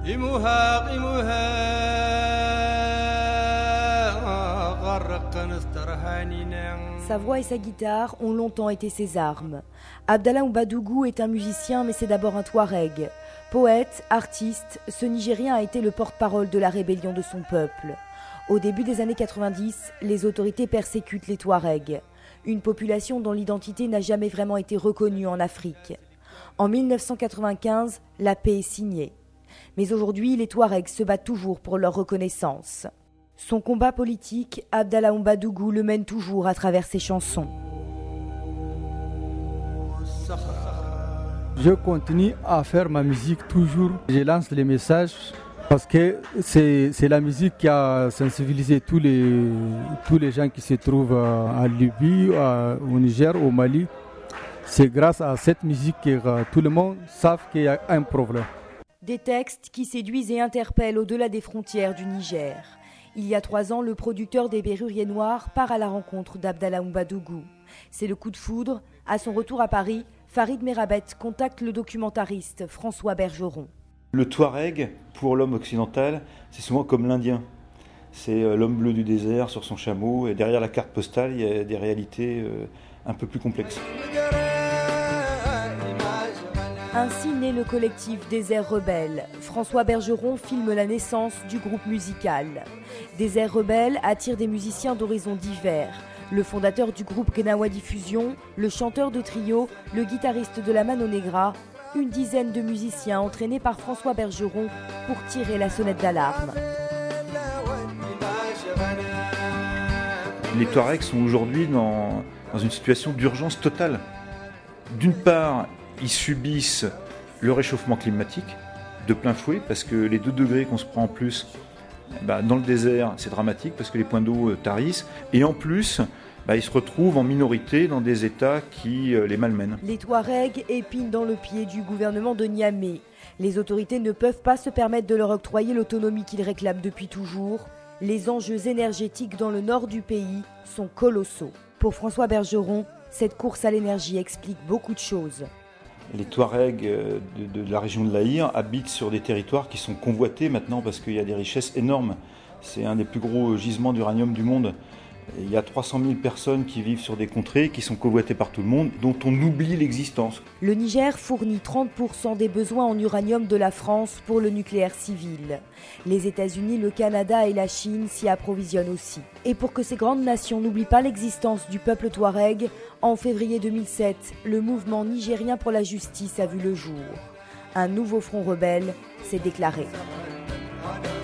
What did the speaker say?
Sa voix et sa guitare ont longtemps été ses armes. Abdallah Oubadougou est un musicien, mais c'est d'abord un Touareg. Poète, artiste, ce Nigérien a été le porte-parole de la rébellion de son peuple. Au début des années 90, les autorités persécutent les Touaregs, une population dont l'identité n'a jamais vraiment été reconnue en Afrique. En 1995, la paix est signée. Mais aujourd'hui, les Touaregs se battent toujours pour leur reconnaissance. Son combat politique, Abdallah Oubadougou le mène toujours à travers ses chansons. Je continue à faire ma musique toujours. Je lance les messages parce que c'est la musique qui a sensibilisé tous les gens qui se trouvent en Libye, au Niger, au Mali. C'est grâce à cette musique que tout le monde sait qu'il y a un problème. Des textes qui séduisent et interpellent au-delà des frontières du Niger. Il y a 3 ans, le producteur des Berruriers Noirs part à la rencontre d'Abdallah Oubadougou. C'est le coup de foudre. À son retour à Paris, Farid Merabet contacte le documentariste François Bergeron. Le Touareg, pour l'homme occidental, c'est souvent comme l'Indien. C'est l'homme bleu du désert sur son chameau, et derrière la carte postale, il y a des réalités un peu plus complexes. Ainsi naît le collectif Désert Rebelle. François Bergeron filme la naissance du groupe musical. Désert Rebelle attire des musiciens d'horizons divers. Le fondateur du groupe Gnawa Diffusion, le chanteur de trio, le guitariste de la Mano Negra, une dizaine de musiciens entraînés par François Bergeron pour tirer la sonnette d'alarme. Les Touaregs sont aujourd'hui dans une situation d'urgence totale. D'une part, ils subissent le réchauffement climatique de plein fouet parce que les 2 degrés qu'on se prend en plus dans le désert, c'est dramatique parce que les points d'eau tarissent. Et en plus, ils se retrouvent en minorité dans des États qui les malmènent. Les Touaregs épinent dans le pied du gouvernement de Niamey. Les autorités ne peuvent pas se permettre de leur octroyer l'autonomie qu'ils réclament depuis toujours. Les enjeux énergétiques dans le nord du pays sont colossaux. Pour François Bergeron, cette course à l'énergie explique beaucoup de choses. Les Touaregs de la région de l'Aïr habitent sur des territoires qui sont convoités maintenant parce qu'il y a des richesses énormes. C'est un des plus gros gisements d'uranium du monde. Et il y a 300 000 personnes qui vivent sur des contrées qui sont convoitées par tout le monde, dont on oublie l'existence. Le Niger fournit 30% des besoins en uranium de la France pour le nucléaire civil. Les États-Unis, le Canada et la Chine s'y approvisionnent aussi. Et pour que ces grandes nations n'oublient pas l'existence du peuple touareg, en février 2007, le mouvement nigérien pour la justice a vu le jour. Un nouveau front rebelle s'est déclaré.